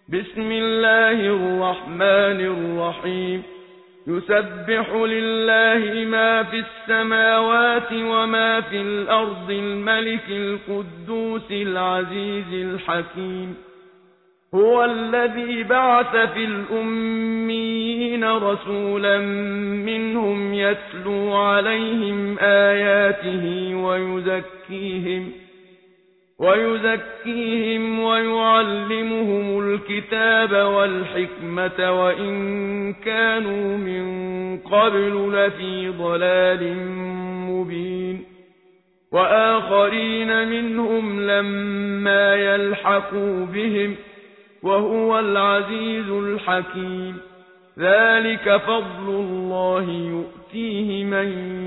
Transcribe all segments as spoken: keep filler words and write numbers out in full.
بسم الله الرحمن الرحيم يسبح لله ما في السماوات وما في الأرض الملك القدوس العزيز الحكيم هو الذي بعث في الأميين رسولا منهم يتلو عليهم آياته ويزكيهم ويزكيهم ويعلمهم الكتاب والحكمة وإن كانوا من قبل لفي ضلال مبين وآخرين منهم لما يلحقوا بهم وهو العزيز الحكيم ذلك فضل الله يؤتيه من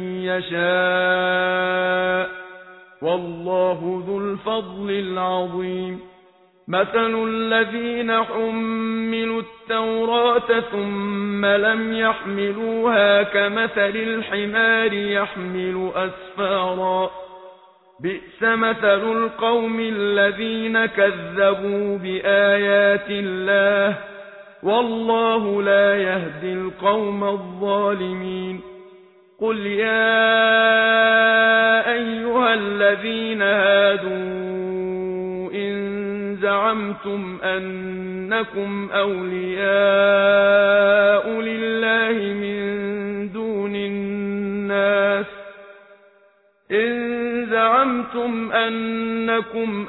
يشاء والله ذو الفضل العظيم مثل الذين حملوا التوراة ثم لم يحملوها كمثل الحمار يحمل أسفارا بئس مثل القوم الذين كذبوا بآيات الله والله لا يهدي القوم الظالمين قل يا أيها الذين هادوا إن زعمتم أنكم أولياء لله من دون الناس إن زعمتم أنكم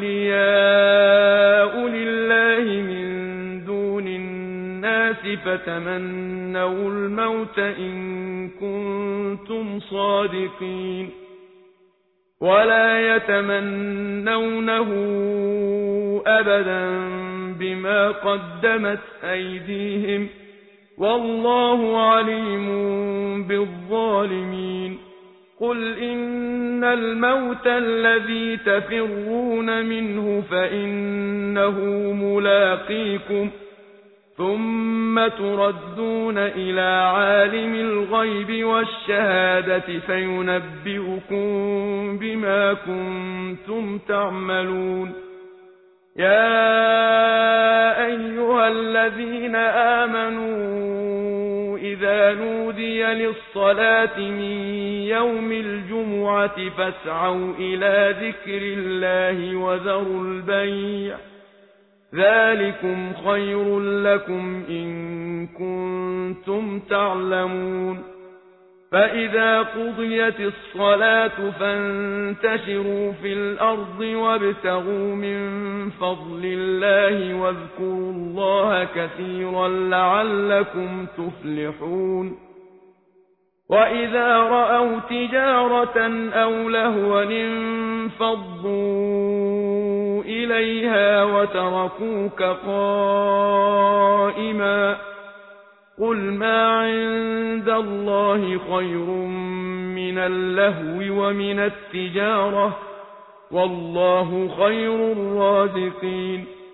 أولياء لله من دون الناس فتمنوا الموت إن كنتم صادقين ولا يتمنونه أبدا بما قدمت أيديهم والله عليم بالظالمين قل إن الموت الذي تفرون منه فإنه ملاقيكم ثم تردون إلى عالم الغيب والشهادة فينبئكم بما كنتم تعملون يا أيها الذين آمنوا إذا نودي للصلاة من يوم الجمعة فاسعوا إلى ذكر الله وذروا البيع ذلكم خير لكم إن كنتم تعلمون فإذا قضيت الصلاة فانتشروا في الأرض وابتغوا من فضل الله واذكروا الله كثيرا لعلكم تفلحون وإذا رأوا تجارة أو لهوا انفضوا إليها وتركوك قائما قل ما عند الله خير من اللهو ومن التجارة والله خير الرازقين